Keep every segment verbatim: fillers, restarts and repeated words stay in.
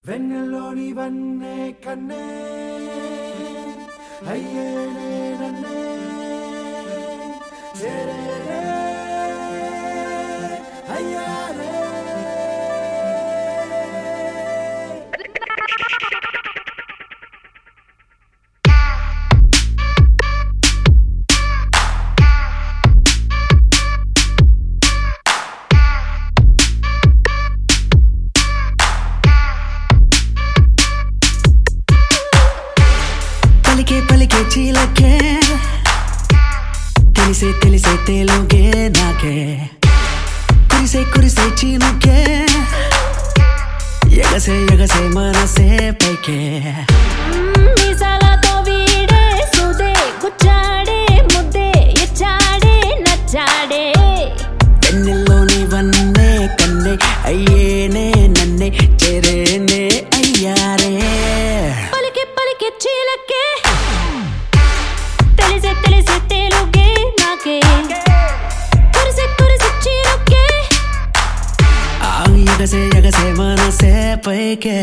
వెన్నెల్లోని వన్నే కన్నే అయ్యేనే నన్నే చేరేనే అయ్యారే పలికే పలికే చీలకే తెలిసే తెలిసే తేలుగే నాకే కురిసే కురిసే చీనుకే ఎగసే ఎగసే మనసే పైకే మీసాలతో వీడే సుదే గుచ్చాడే ముద్దే ఇచ్చాడే నచ్చాడే వెన్నెల్లోని వన్నే కన్నే అయ్యేనే నన్నే చేరేనే అయ్యారే పలికే పలికే చీలకే తెలిసే తెలిసే తేలుగే నాకే కురిసే కురిసే చీనుకే ఆ ఎగసే ఎగసే మనసే పైకే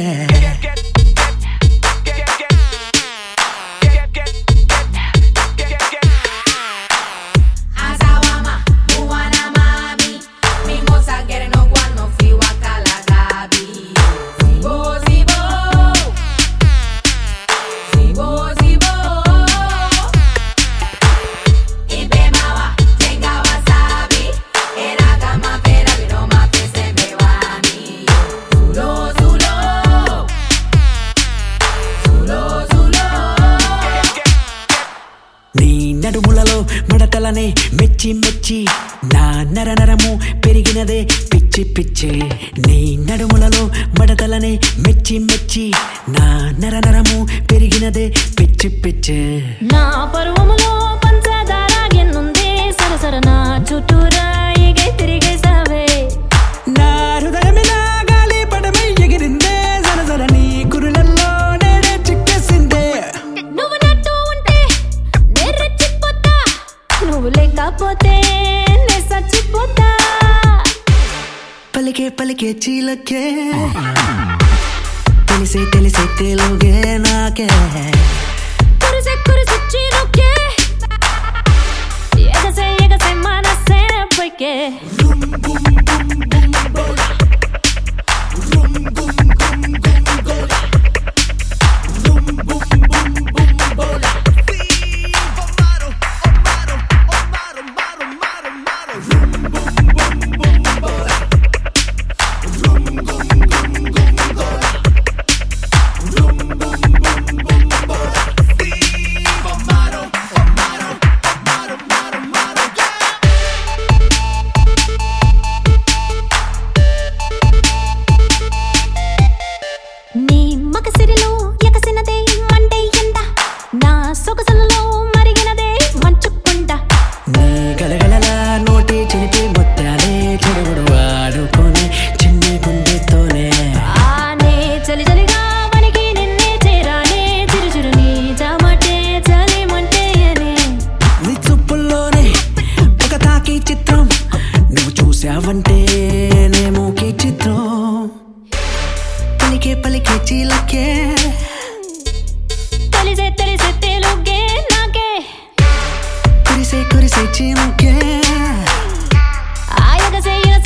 నడుములలో మడతలనే మెచ్చి మెచ్చి నా నర నరము పెరిగినదే పిచ్చి పిచ్చి నీ నడుములలో మడతలనే మెచ్చి మెచ్చి నా నర నరము పెరిగినదే పిచ్చి పిచ్చి నా పరువములో పంచదార ఎన్నుందే సరసర నా చుట్టూరా ఎగే తిరిగేసావే నా హృదయమిలా గాలి పడమై ఎగిరిందే సరసర నీ కురులల్లో నేడే చిక్కేసిందే నువ్వు నట్టు ఉంటే నే రెచ్చిపోతా నువ్వు లేకపోతే నే చచ్చిపోతా పలికే పలికే చీలకే తెలిసే తెలిసే తెలుగే నాకే కురిసే కురిసే చీనుకే ఎగసే ఎగసే మనసే పైకే నీ మగసిరిలో ఎగసినదే మండే ఎండ నా సొగసులలో మరిగినదే మంచుకొండ నీ గలగలల నోటి చిలిపి ముత్యాలే చెడుగుడు వాడుకొని చిన్ని గుండెతోనే ఆనే చలి చలిగా వనికి నిన్నే చేరానే చిరుచురు నీ జామటే చలిమంటే అనే నీ చూపుల్లోనే ఒక తాకి చిత్రం నువ్వు చూసావంటే నేమోకి చిత్రం పలికే పలికే చీలకే తెలిసే తెలిసే తెలుగే నాకే కురిసే కురిసే చీనుకే ఆయగసే